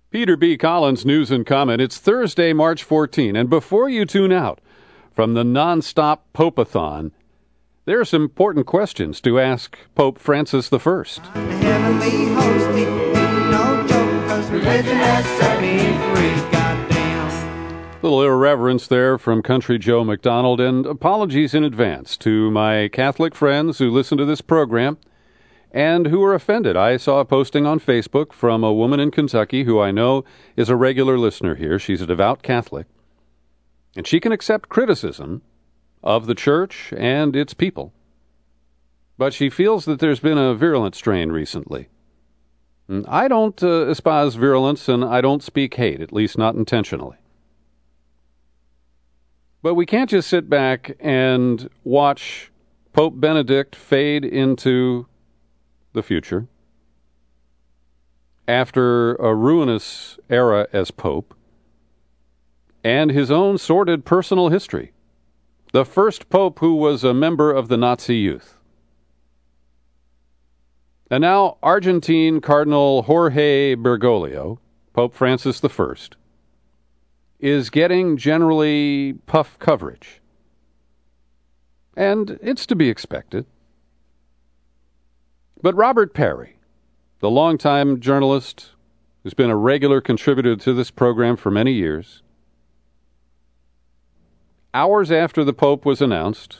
Peter B. Collins, News and Comment. It's Thursday, March 14, and before you tune out from the nonstop Pope-a-thon, there are some important questions to ask Pope Francis I. Heavenly host, no joke, 'cause religion has set me free, goddamn. Little irreverence there from Country Joe McDonald, and apologies in advance to my Catholic friends who listen to this program and who are offended. I saw a posting on Facebook from a woman in Kentucky who I know is a regular listener here. She's a devout Catholic, and she can accept criticism of the church and its people. But she feels that there's been a virulent strain recently. I don't espouse virulence, and I don't speak hate, at least not intentionally. But we can't just sit back and watch Pope Benedict fade into the future after a ruinous era as Pope and his own sordid personal history. The first Pope who was a member of the Nazi Youth. And now Argentine Cardinal Jorge Bergoglio, Pope Francis I, is getting generally puff coverage. And it's to be expected. But Robert Parry, the longtime journalist who's been a regular contributor to this program for many years, hours after the Pope was announced,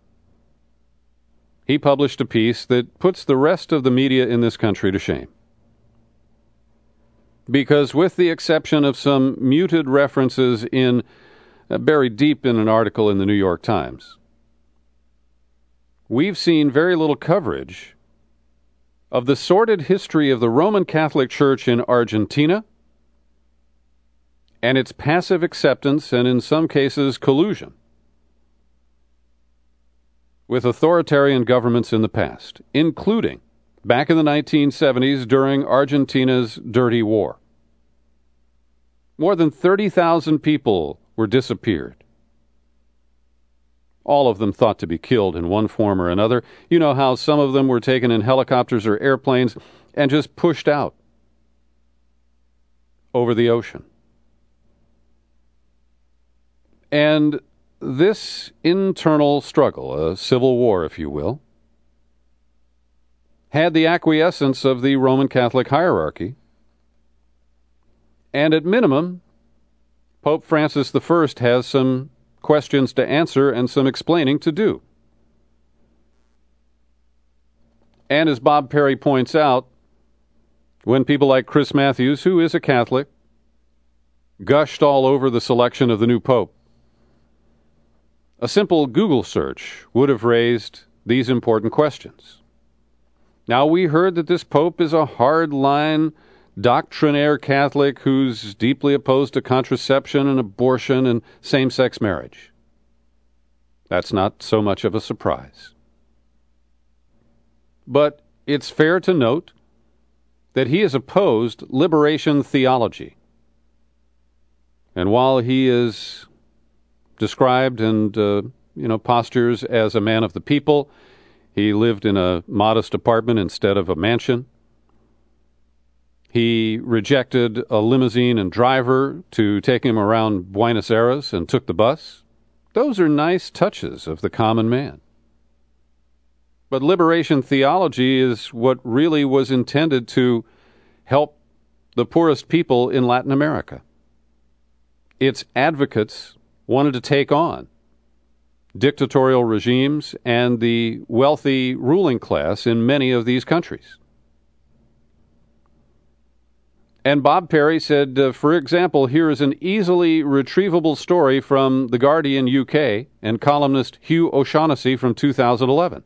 he published a piece that puts the rest of the media in this country to shame. Because with the exception of some muted references buried deep in an article in the New York Times, we've seen very little coverage of the sordid history of the Roman Catholic Church in Argentina and its passive acceptance and, in some cases, collusion with authoritarian governments in the past, including back in the 1970s during Argentina's dirty war. More than 30,000 people were disappeared. All of them thought to be killed in one form or another. You know how some of them were taken in helicopters or airplanes and just pushed out over the ocean. And this internal struggle, a civil war, if you will, had the acquiescence of the Roman Catholic hierarchy. And at minimum, Pope Francis I has some questions to answer and some explaining to do. And as Bob Perry points out, when people like Chris Matthews, who is a Catholic, gushed all over the selection of the new Pope, a simple Google search would have raised these important questions. Now, we heard that this Pope is a hard-line, doctrinaire Catholic who's deeply opposed to contraception and abortion and same-sex marriage. That's not so much of a surprise. But it's fair to note that he has opposed liberation theology. And while he is described and postures as a man of the people, he lived in a modest apartment instead of a mansion. He rejected a limousine and driver to take him around Buenos Aires and took the bus. Those are nice touches of the common man. But liberation theology is what really was intended to help the poorest people in Latin America. Its advocates wanted to take on dictatorial regimes and the wealthy ruling class in many of these countries. And Bob Perry said, for example, here is an easily retrievable story from The Guardian UK and columnist Hugh O'Shaughnessy from 2011,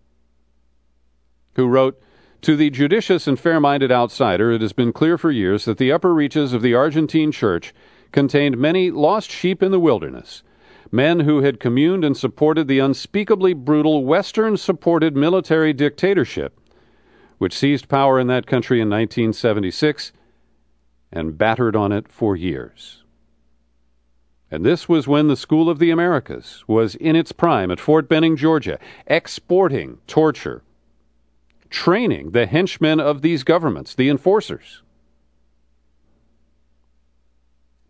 who wrote, "To the judicious and fair-minded outsider, it has been clear for years that the upper reaches of the Argentine Church contained many lost sheep in the wilderness, men who had communed and supported the unspeakably brutal Western-supported military dictatorship, which seized power in that country in 1976 and battered on it for years." And this was when the School of the Americas was in its prime at Fort Benning, Georgia, exporting torture, training the henchmen of these governments, the enforcers.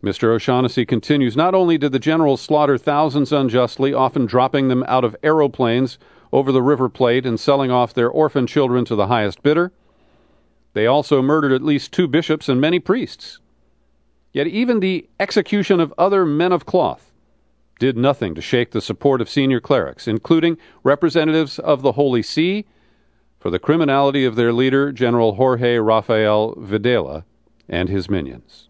Mr. O'Shaughnessy continues, not only did the generals slaughter thousands unjustly, often dropping them out of aeroplanes over the River Plate and selling off their orphan children to the highest bidder, they also murdered at least 2 bishops and many priests. Yet even the execution of other men of cloth did nothing to shake the support of senior clerics, including representatives of the Holy See, for the criminality of their leader, General Jorge Rafael Videla, and his minions.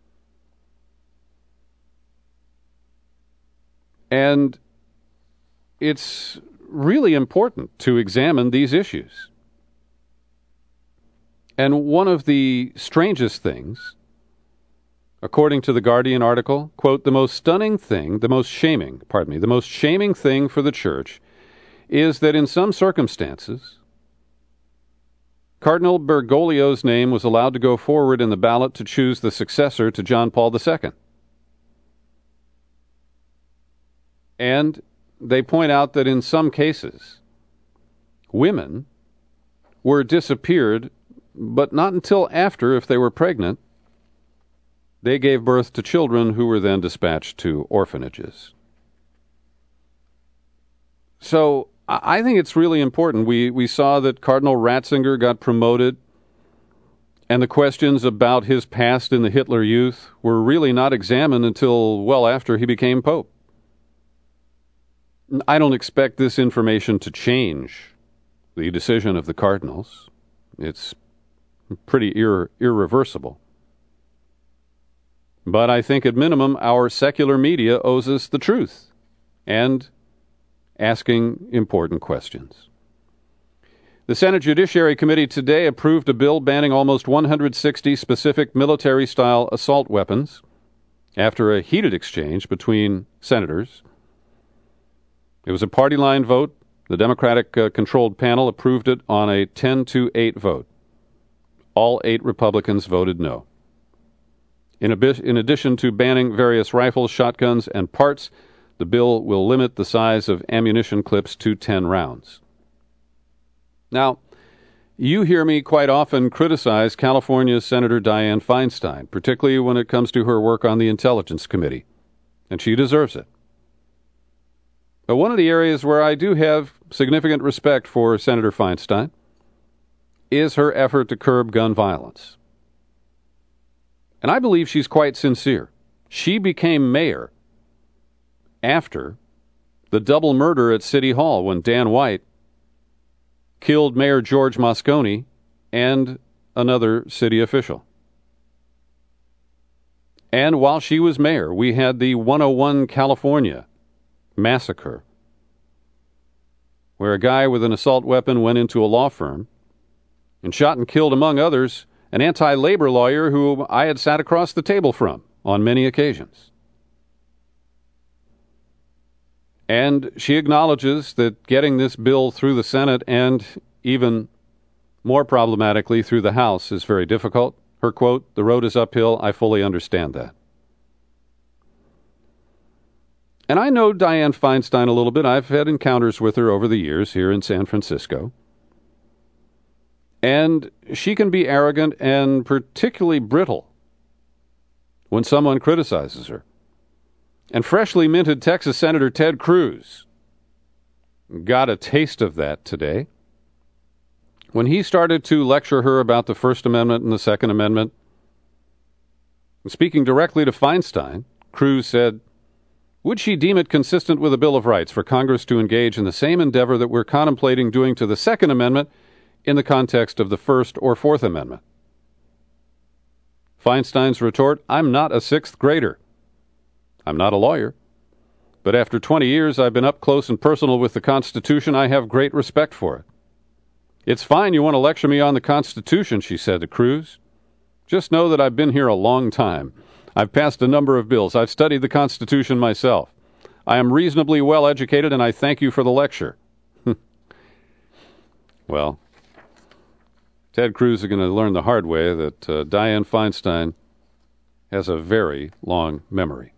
And it's really important to examine these issues. And one of the strangest things, according to the Guardian article, quote, the most shaming thing for the church is that in some circumstances, Cardinal Bergoglio's name was allowed to go forward in the ballot to choose the successor to John Paul II. And they point out that in some cases, women were disappeared, but not until after, if they were pregnant, they gave birth to children who were then dispatched to orphanages. So I think it's really important. We saw that Cardinal Ratzinger got promoted, and the questions about his past in the Hitler Youth were really not examined until well after he became Pope. I don't expect this information to change the decision of the cardinals. It's pretty irreversible. But I think at minimum our secular media owes us the truth and asking important questions. The Senate Judiciary Committee today approved a bill banning almost 160 specific military-style assault weapons after a heated exchange between senators. It was a party-line vote. The Democratic-controlled panel approved it on a 10-8 vote. All 8 Republicans voted no. In addition to banning various rifles, shotguns, and parts, the bill will limit the size of ammunition clips to 10 rounds. Now, you hear me quite often criticize California Senator Dianne Feinstein, particularly when it comes to her work on the Intelligence Committee, and she deserves it. But one of the areas where I do have significant respect for Senator Feinstein is her effort to curb gun violence. And I believe she's quite sincere. She became mayor after the double murder at City Hall when Dan White killed Mayor George Moscone and another city official. And while she was mayor, we had the 101 California massacre, where a guy with an assault weapon went into a law firm and shot and killed, among others, an anti-labor lawyer who I had sat across the table from on many occasions. And she acknowledges that getting this bill through the Senate and even more problematically through the House is very difficult. Her quote, "The road is uphill. I fully understand that." And I know Dianne Feinstein a little bit. I've had encounters with her over the years here in San Francisco. And she can be arrogant and particularly brittle when someone criticizes her. And freshly minted Texas Senator Ted Cruz got a taste of that today when he started to lecture her about the First Amendment and the Second Amendment. And speaking directly to Feinstein, Cruz said, "Would she deem it consistent with the Bill of Rights for Congress to engage in the same endeavor that we're contemplating doing to the Second Amendment in the context of the First or Fourth Amendment?" Feinstein's retort, "I'm not a sixth grader. I'm not a lawyer. But after 20 years, I've been up close and personal with the Constitution. I have great respect for it." "It's fine you want to lecture me on the Constitution," she said to Cruz. "Just know that I've been here a long time. I've passed a number of bills. I've studied the Constitution myself. I am reasonably well educated, and I thank you for the lecture." Well, Ted Cruz is going to learn the hard way that Dianne Feinstein has a very long memory.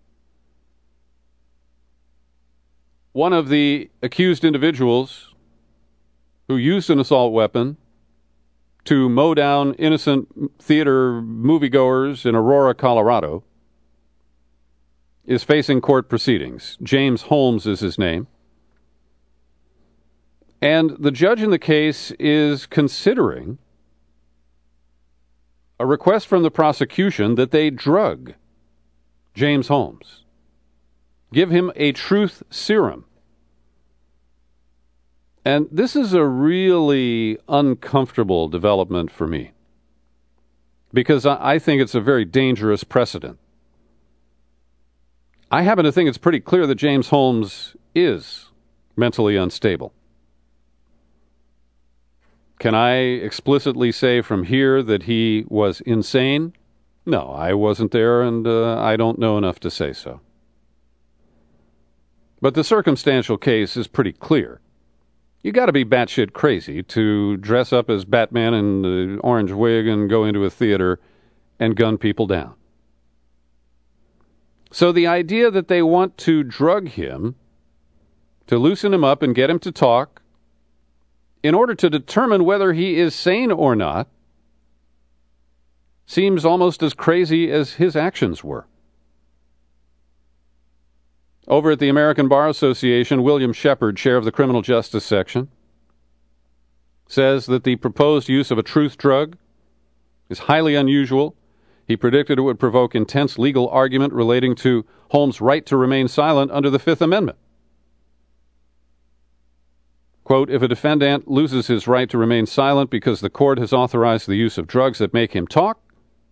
One of the accused individuals who used an assault weapon to mow down innocent theater moviegoers in Aurora, Colorado, is facing court proceedings. James Holmes is his name. And the judge in the case is considering a request from the prosecution that they drug James Holmes, give him a truth serum. And this is a really uncomfortable development for me, because I think it's a very dangerous precedent. I happen to think it's pretty clear that James Holmes is mentally unstable. Can I explicitly say from here that he was insane? No, I wasn't there, and I don't know enough to say so. But the circumstantial case is pretty clear. You got to be batshit crazy to dress up as Batman in the orange wig and go into a theater and gun people down. So the idea that they want to drug him, to loosen him up and get him to talk, in order to determine whether he is sane or not, seems almost as crazy as his actions were. Over at the American Bar Association, William Shepard, chair of the criminal justice section, says that the proposed use of a truth drug is highly unusual. He predicted it would provoke intense legal argument relating to Holmes' right to remain silent under the Fifth Amendment. Quote, if a defendant loses his right to remain silent because the court has authorized the use of drugs that make him talk,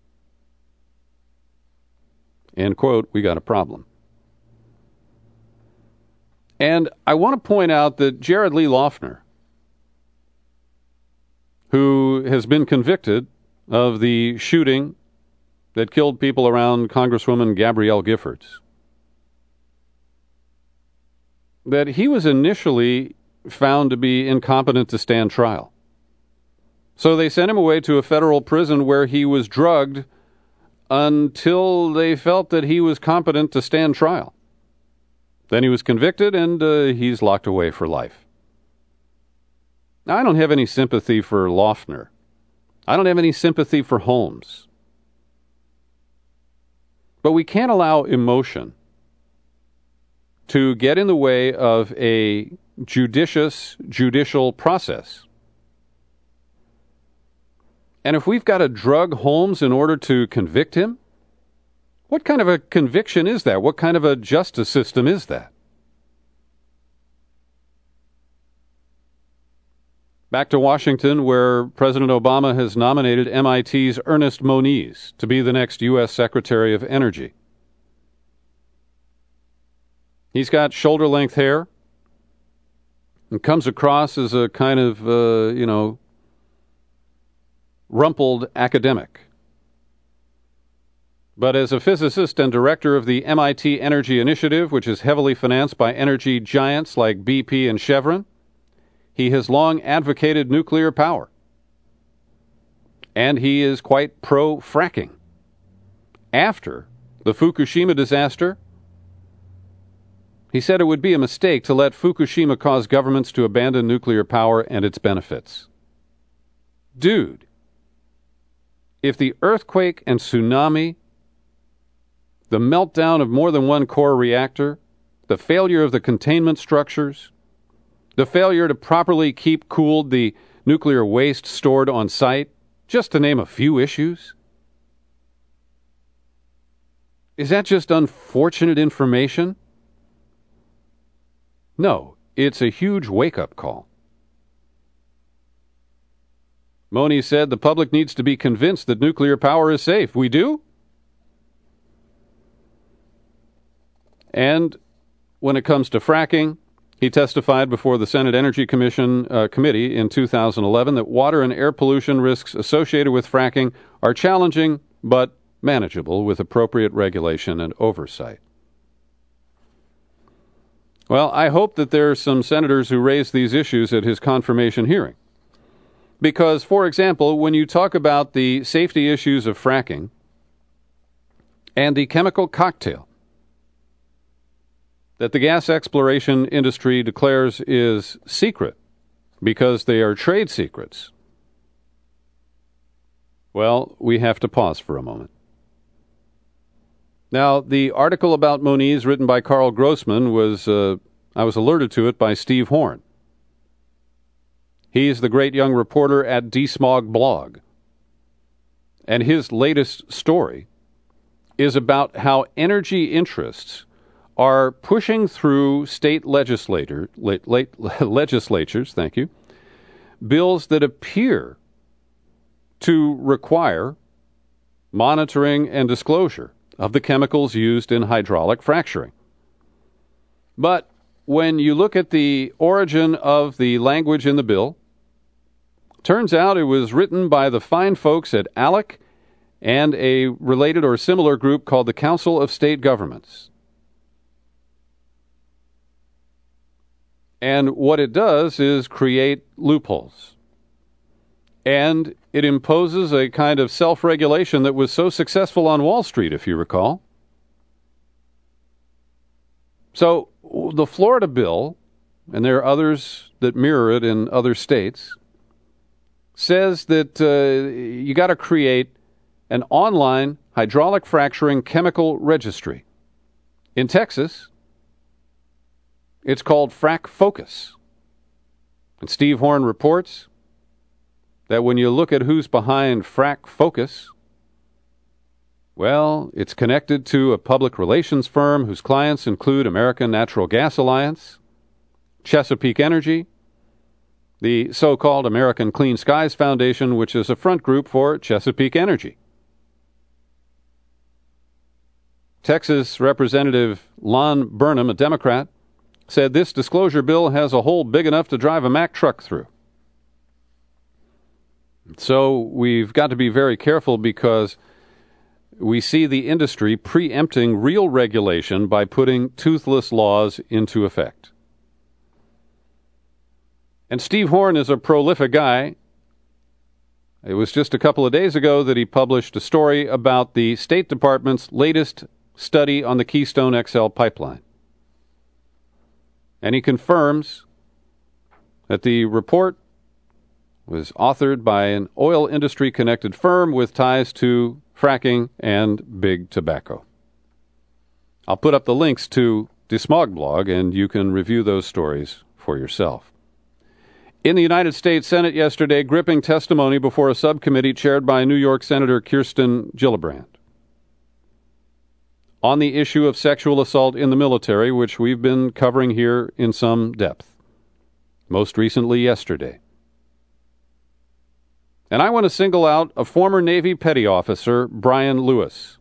end quote, we got a problem. And I want to point out that Jared Lee Loughner, who has been convicted of the shooting that killed people around Congresswoman Gabrielle Giffords, that he was initially found to be incompetent to stand trial. So they sent him away to a federal prison where he was drugged until they felt that he was competent to stand trial. Then he was convicted, and he's locked away for life. Now, I don't have any sympathy for Loughner. I don't have any sympathy for Holmes. But we can't allow emotion to get in the way of a judicial process. And if we've got to drug Holmes in order to convict him, what kind of a conviction is that? What kind of a justice system is that? Back to Washington, where President Obama has nominated MIT's Ernest Moniz to be the next U.S. Secretary of Energy. He's got shoulder-length hair and comes across as a kind of, rumpled academic. But as a physicist and director of the MIT Energy Initiative, which is heavily financed by energy giants like BP and Chevron, he has long advocated nuclear power. And he is quite pro-fracking. After the Fukushima disaster, he said it would be a mistake to let Fukushima cause governments to abandon nuclear power and its benefits. Dude, if the earthquake and tsunami, the meltdown of more than one core reactor, the failure of the containment structures, the failure to properly keep cooled the nuclear waste stored on site, just to name a few issues, is that just unfortunate information? No, it's a huge wake-up call. Moniz said the public needs to be convinced that nuclear power is safe. We do? And when it comes to fracking, he testified before the Senate Energy Commission committee in 2011 that water and air pollution risks associated with fracking are challenging but manageable with appropriate regulation and oversight. Well, I hope that there are some senators who raise these issues at his confirmation hearing. Because, for example, when you talk about the safety issues of fracking and the chemical cocktail that the gas exploration industry declares is secret because they are trade secrets, well, we have to pause for a moment. Now, the article about Moniz written by Carl Grossman I was alerted to it by Steve Horn. He's the great young reporter at DeSmog Blog. And his latest story is about how energy interests are pushing through state legislatures, bills that appear to require monitoring and disclosure of the chemicals used in hydraulic fracturing. But when you look at the origin of the language in the bill, turns out it was written by the fine folks at ALEC and a related or similar group called the Council of State Governments. And what it does is create loopholes. And it imposes a kind of self-regulation that was so successful on Wall Street, if you recall. So the Florida bill, and there are others that mirror it in other states, says that you got to create an online hydraulic fracturing chemical registry. In Texas, it's called Frac Focus. And Steve Horn reports that when you look at who's behind Frac Focus, well, it's connected to a public relations firm whose clients include American Natural Gas Alliance, Chesapeake Energy, the so-called American Clean Skies Foundation, which is a front group for Chesapeake Energy. Texas Representative Lon Burnham, a Democrat, said this disclosure bill has a hole big enough to drive a Mack truck through. So we've got to be very careful because we see the industry preempting real regulation by putting toothless laws into effect. And Steve Horn is a prolific guy. It was just a couple of days ago that he published a story about the State Department's latest study on the Keystone XL pipeline. And he confirms that the report was authored by an oil industry-connected firm with ties to fracking and big tobacco. I'll put up the links to DeSmog Blog, and you can review those stories for yourself. In the United States Senate yesterday, gripping testimony before a subcommittee chaired by New York Senator Kirsten Gillibrand on the issue of sexual assault in the military, which we've been covering here in some depth, most recently yesterday. And I want to single out a former Navy petty officer, Brian Lewis.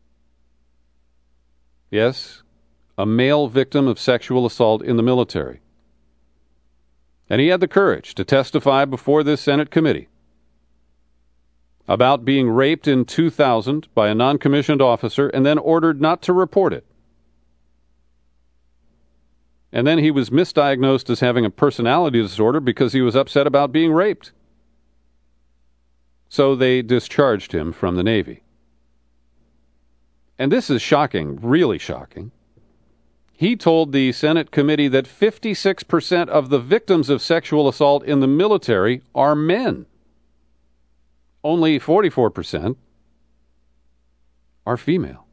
Yes, a male victim of sexual assault in the military. And he had the courage to testify before this Senate committee about being raped in 2000 by a non-commissioned officer and then ordered not to report it. And then he was misdiagnosed as having a personality disorder because he was upset about being raped. So they discharged him from the Navy. And this is shocking, really shocking. He told the Senate committee that 56% of the victims of sexual assault in the military are men. Only 44% are female.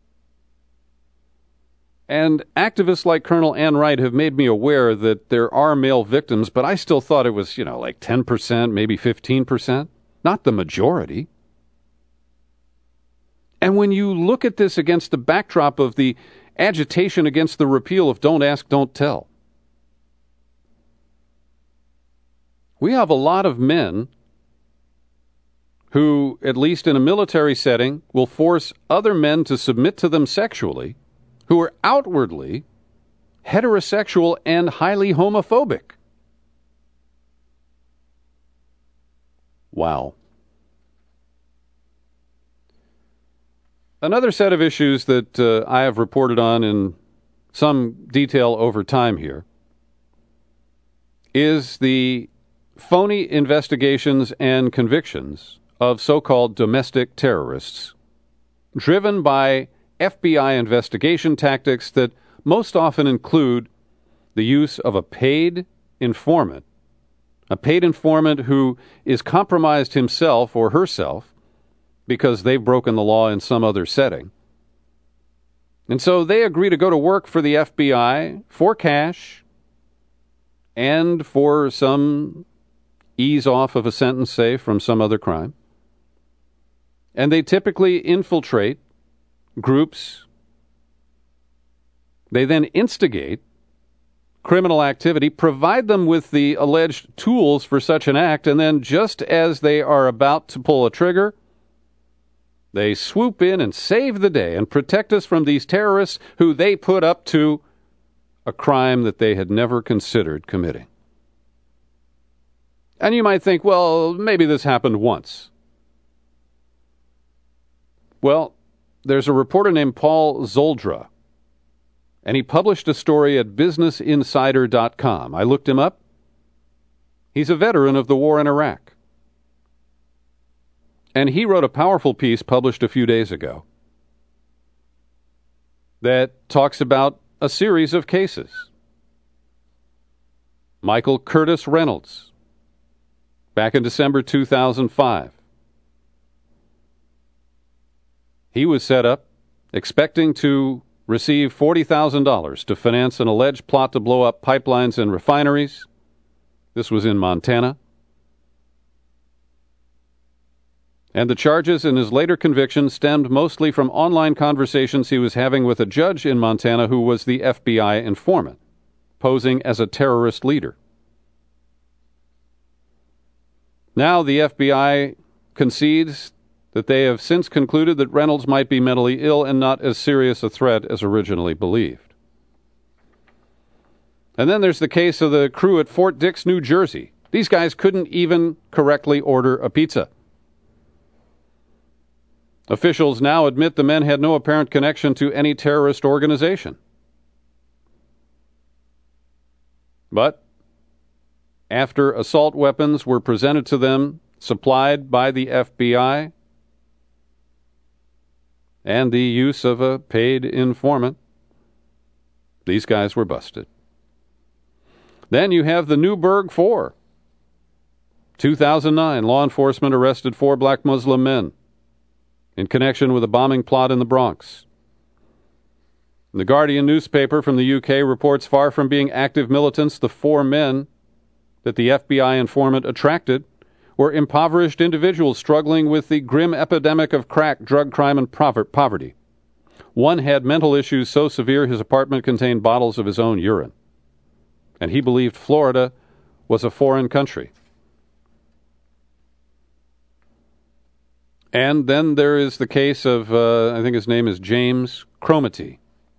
And activists like Colonel Ann Wright have made me aware that there are male victims, but I still thought it was, like 10%, maybe 15%. Not the majority. And when you look at this against the backdrop of the agitation against the repeal of Don't Ask, Don't Tell, we have a lot of men who, at least in a military setting, will force other men to submit to them sexually, who are outwardly heterosexual and highly homophobic. Wow. Another set of issues that I have reported on in some detail over time here is the phony investigations and convictions of so-called domestic terrorists, driven by FBI investigation tactics that most often include the use of a paid informant who is compromised himself or herself because they've broken the law in some other setting, And so they agree to go to work for the FBI for cash and for some ease off of a sentence, say, from some other crime. And they typically infiltrate groups. They then instigate criminal activity, provide them with the alleged tools for such an act, and then just as they are about to pull a trigger, they swoop in and save the day and protect us from these terrorists who they put up to a crime that they had never considered committing. And you might think, well, maybe this happened once. Well, there's a reporter named Paul Zoldra, and he published a story at BusinessInsider.com. I looked him up. He's a veteran of the war in Iraq. And he wrote a powerful piece published a few days ago that talks about a series of cases. Michael Curtis Reynolds, back in December 2005. He was set up expecting to receive $40,000 to finance an alleged plot to blow up pipelines and refineries. This was in Montana. And the charges in his later conviction stemmed mostly from online conversations he was having with a judge in Montana who was the FBI informant, posing as a terrorist leader. Now the FBI concedes that they have since concluded that Reynolds might be mentally ill and not as serious a threat as originally believed. And then there's the case of the crew at Fort Dix, New Jersey. These guys couldn't even correctly order a pizza. Officials now admit the men had no apparent connection to any terrorist organization. But after assault weapons were presented to them, supplied by the FBI, and the use of a paid informant, these guys were busted. Then you have the Newburgh Four. 2009, law enforcement arrested 4 black Muslim men in connection with a bombing plot in the Bronx. The Guardian newspaper from the UK reports far from being active militants, the 4 men that the FBI informant attracted were impoverished individuals struggling with the grim epidemic of crack, drug crime, and poverty. One had mental issues so severe his apartment contained bottles of his own urine. And he believed Florida was a foreign country. And then there is the case of, I think his name is James Cromartie.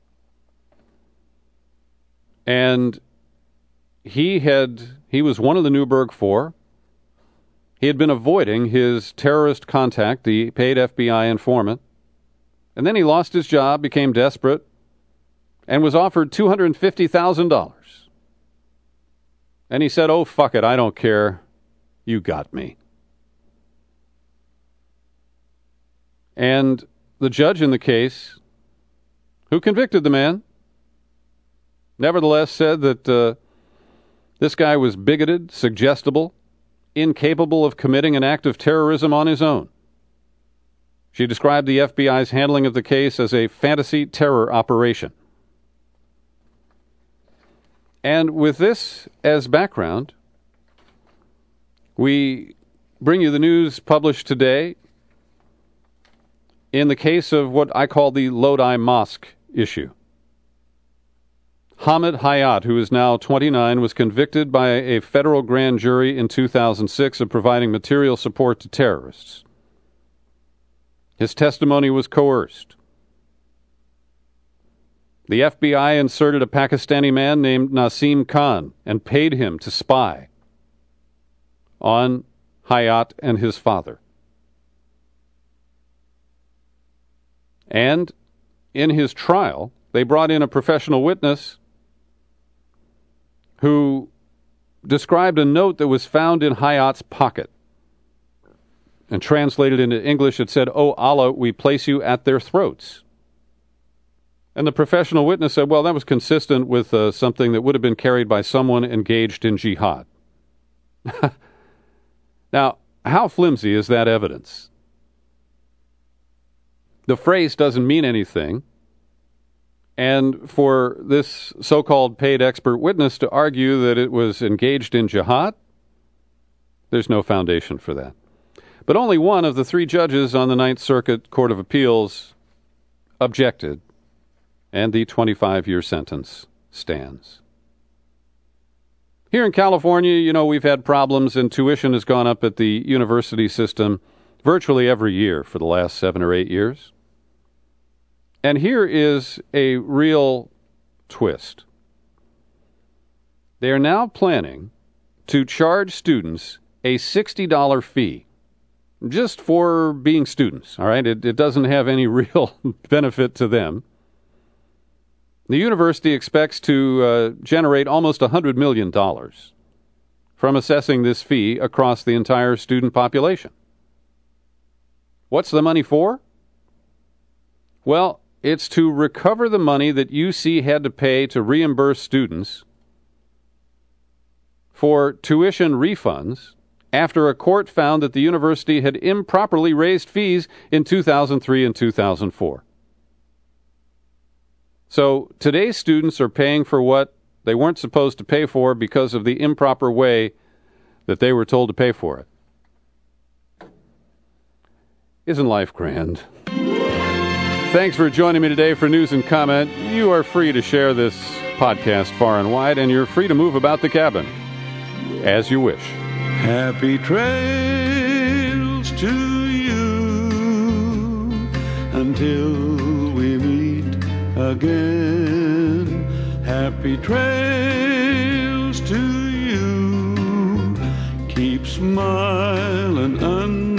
And he was one of the Newburgh Four. He had been avoiding his terrorist contact, the paid FBI informant. And then he lost his job, became desperate, and was offered $250,000. And he said, "Oh, fuck it, I don't care. You got me." And the judge in the case, who convicted the man, nevertheless said that this guy was bigoted, suggestible, incapable of committing an act of terrorism on his own. She described the FBI's handling of the case as a fantasy terror operation. And with this as background, we bring you the news published today in the case of what I call the Lodi Mosque issue. Hamid Hayat, who is now 29, was convicted by a federal grand jury in 2006 of providing material support to terrorists. His testimony was coerced. The FBI inserted a Pakistani man named Nasim Khan and paid him to spy on Hayat and his father. And in his trial, they brought in a professional witness who described a note that was found in Hayat's pocket. And translated into English, it said, "Oh Allah, we place you at their throats." And the professional witness said, well, that was consistent with something that would have been carried by someone engaged in jihad. Now, how flimsy is that evidence? The phrase doesn't mean anything And for this so-called paid expert witness to argue that it was engaged in jihad, there's no foundation for that. But only one of the 3 judges on the Ninth Circuit Court of Appeals objected, and the 25-year sentence stands. Here in California, we've had problems, and tuition has gone up at the university system virtually every year for the last 7 or 8 years. And here is a real twist. They are now planning to charge students a $60 fee just for being students, all right? It doesn't have any real benefit to them. The university expects to generate almost $100 million from assessing this fee across the entire student population. What's the money for? Well, it's to recover the money that UC had to pay to reimburse students for tuition refunds after a court found that the university had improperly raised fees in 2003 and 2004. So today's students are paying for what they weren't supposed to pay for because of the improper way that they were told to pay for it. Isn't life grand? Thanks for joining me today for News and Comment. You are free to share this podcast far and wide, and you're free to move about the cabin as you wish. Happy trails to you until we meet again. Happy trails to you. Keep smiling